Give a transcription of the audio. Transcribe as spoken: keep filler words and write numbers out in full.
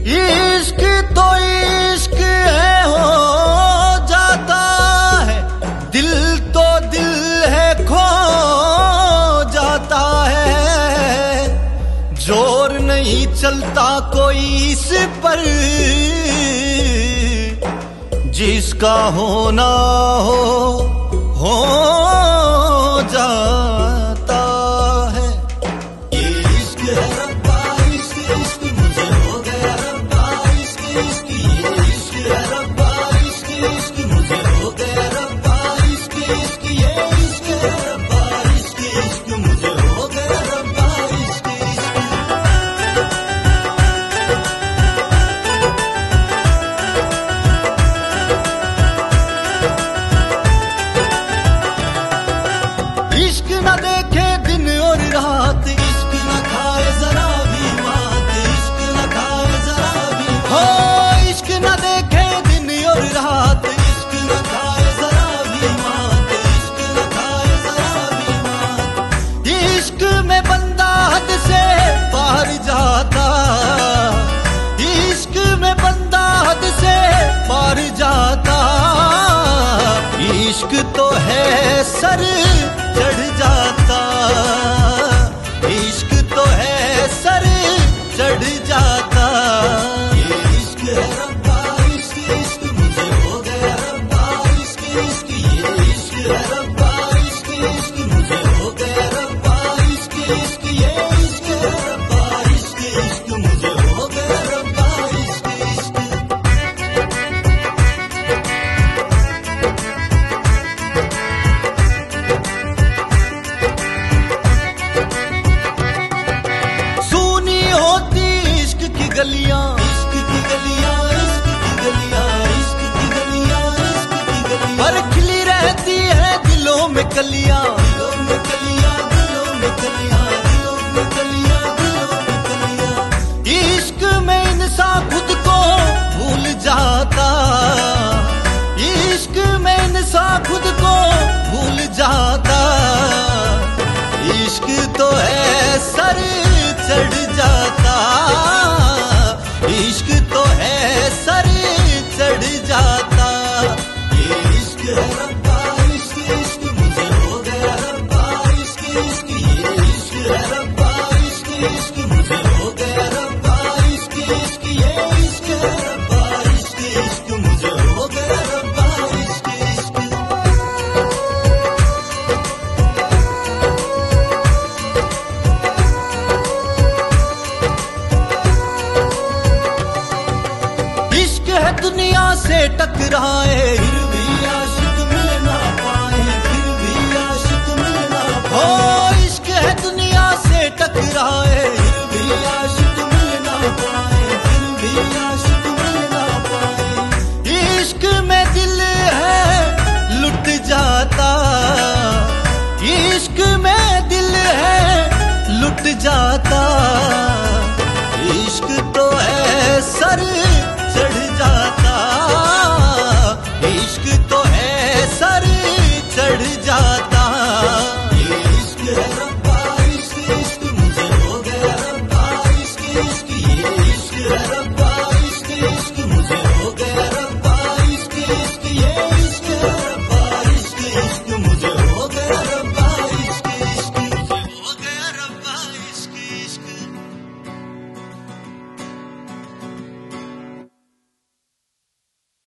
इश्क तो इश्क है, हो जाता है, दिल तो दिल है, खो जाता है। जोर नहीं चलता कोई इस पर, जिसका होना हो हो जाता है। ये इश्क है रब्बा, इश्क इश्क मुझे हो गया रब्बा, इश्क इश्क ये इश्क है रब्बा, इश्क इश्क मुझे हो गया रब्बा, इश्क इश्क ये इश्क है रब्बा, इश्क इश्क मुझे हो गया रब्बा, इश्क इश्क। इश्क न देखे दिन और रात, इश्क न खाए जरा भी मात, इश्क न खाए जरा भी हो। इश्क न देखे दिन और रात, इश्क न खाए जरा भी मात, इश्क न खाए जरा भी मात। इश्क में बंदा हद से बाहर जाता, इश्क में बंदा हद से बाहर जाता। इश्क तो है सर चढ़ जाता, इश्क तो है सर चढ़ जाता। ये इश्क है रब्बा, इश्क इश्क मुझे हो गया रब्बा, इश्क इश्क ये इश्क है रब्बा, इश्क इश्क मुझे हो गया रब्बा, इश्क इश्क ये इश्क है रब्बा, इश्क इश्क मुझे हो गया रब्बा, इश्क इश्क। सुनी होती इश्क की गलियां, इश्क की गलियां, इश्क की गलियां, इश्क की गलियां, इश्क की गलियां। पर खिली रहती है दिलों में कलियां, दिलों में कलियां, दिलों में कलियां, दिलों में कलियां, दिलों में कलियां। इश्क में इंसान खुद को भूल जाता, इश्क में इंसान खुद को भूल जाता। इश्क तो है सर चढ़ जाता, इश्क तो है सर चढ़ जाता। ये इश्क है रब्बा, इश्क इश्क मुझे हो गया रब्बा, इश्क इश्क ये इश्क है रब्बा, इश्क इश्क मुझे हो गया रब्बा, इश्क इश्क ये इश्क है रब्बा, इश्क इश्क मुझे हो गया रब्बा, इश्क इश्क। इश्क है दुनिया से टकराए, फिर भी आशिक मिल ना पाए, फिर भी आशिक मिल ना पाए।